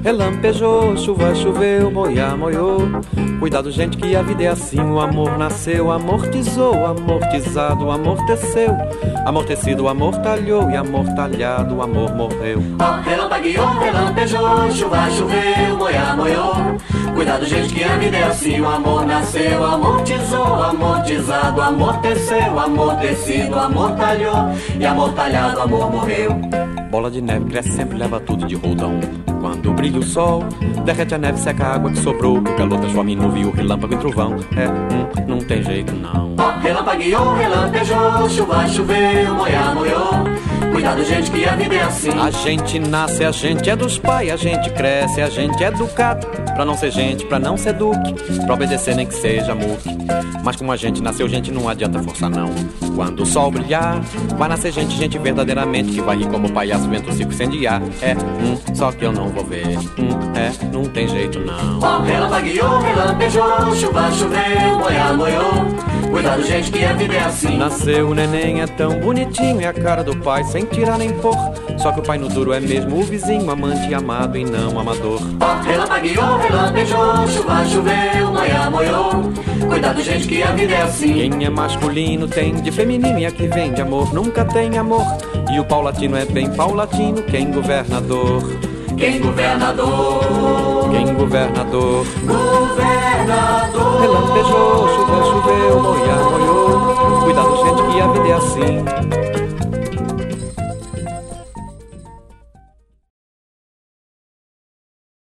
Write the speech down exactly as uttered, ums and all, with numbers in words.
Relampejou, chuva choveu, moia moiou. Cuidado, gente, que a vida é assim. O amor nasceu, amortizou, amortizado, amorteceu. Amortecido, amortalhou e amortalhado, o amor morreu. Oh, relampagueou, relampejou, chuva choveu, moia moiou. Cuidado, gente, que a vida é assim. O amor nasceu, amortizou, amortizado, amorteceu, amortecido, amortalhou e amortalhado, o amor morreu. Bola de neve cresce sempre, leva tudo de roldão. Quando brilha o sol, derrete a neve, seca a água que sobrou. O calor transforma em nuvem, o relâmpago em trovão. É, hum, não tem jeito não. Oh, relampagueou, relampejou, chuva choveu, moia moiou. Cuidado, gente, que a vida é assim. A gente nasce, a gente é dos pais, a gente cresce, a gente é educado. Pra não ser gente, pra não ser duque, pra obedecer nem que seja muque. Mas como a gente nasceu, gente, não adianta forçar não. Quando o sol brilhar, vai nascer gente, gente verdadeiramente, que vai rir como palhaço, vento, circo, incendiar. É, hum, só que eu não vou ver. Hum, é, não tem jeito não. Oh, relampagueou, relampejou, chuva choveu, moia moiou. Cuidado, gente, que a vida é assim. Nasceu o neném, é tão bonitinho, é a cara do pai, sem tirar nem pôr. Só que o pai no duro é mesmo o vizinho, amante e amado e não amador. Oh, relampagueou, relampejou, chuva choveu, moia moiou. Cuidado, gente, que a vida é assim. Quem é masculino tem de feminino, e aqui vem de amor, nunca tem amor. E o paulatino é bem paulatino, quem governador. Quem governador? Quem governador? Governador. Relampejou, chuva choveu, moia moiou. Cuidado, gente, que a vida é assim.